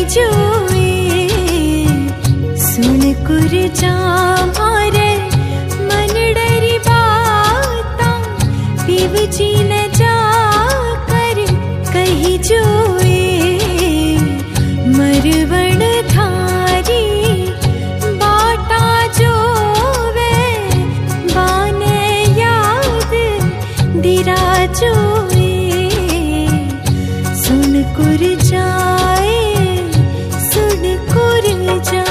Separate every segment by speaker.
Speaker 1: जोए सुन कुरजा मारे मन डरी बाता पीव जी न जा कर कही जोए मरवण थारी बाटा जोवे बाने याद दिरा जोए सुन कुरजा सुन कुरजा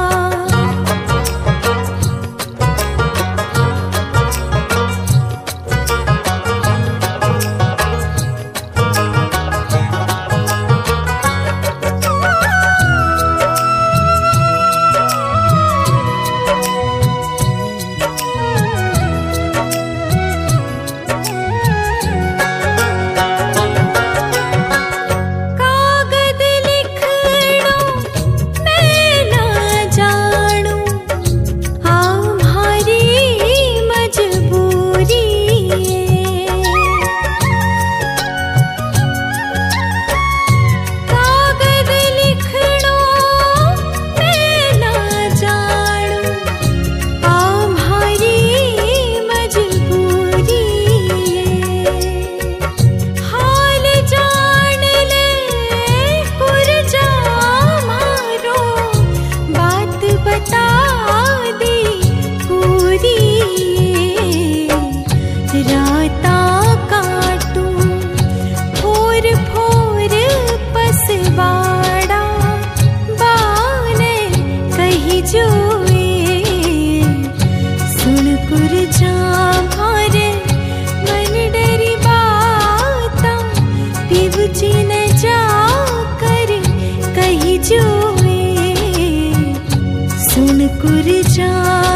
Speaker 1: सुन कुरजा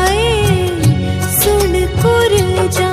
Speaker 1: सुन कुरजा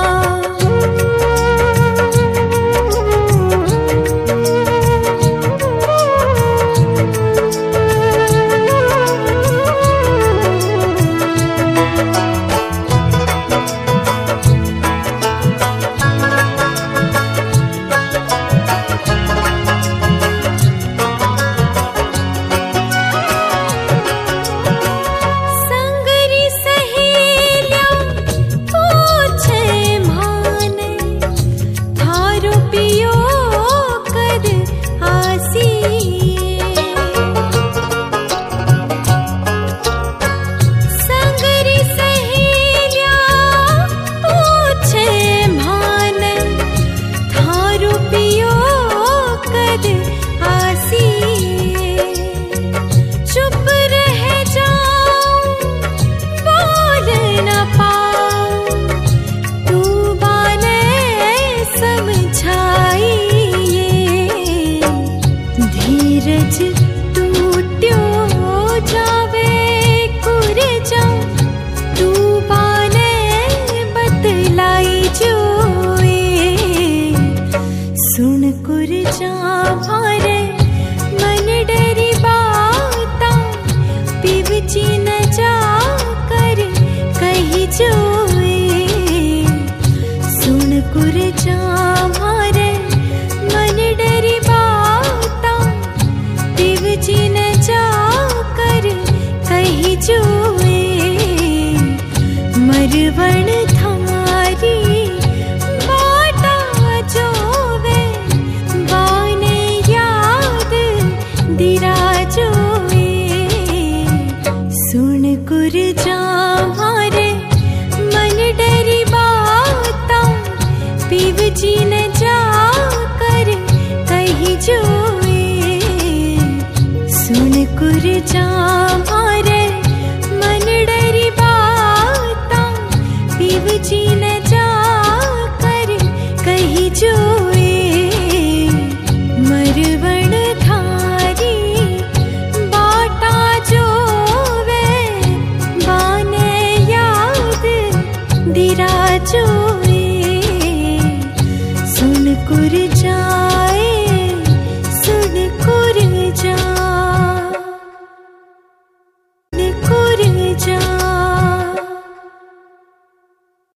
Speaker 1: टूट्यो जावे कुरजा तू बाने बतलाई जोए सुन कुरजा मारे मन डरी बाता पीव जी न जा कर कही जोए सुन कुरजा मारे मन डरी जी न जा कर कही जोए मरवण थारी बाटा जोवे बाने याद दिरा जोए सुन कुरजा मारे मन डरी बाता पीव जी न जा कर कही जोए सुन कुरजा मारे मन डरी बाता पीव जी न जा कर कही जोए मरवण थारी बाटा जोवे बाने याद दिरा जोए सुन कुरजा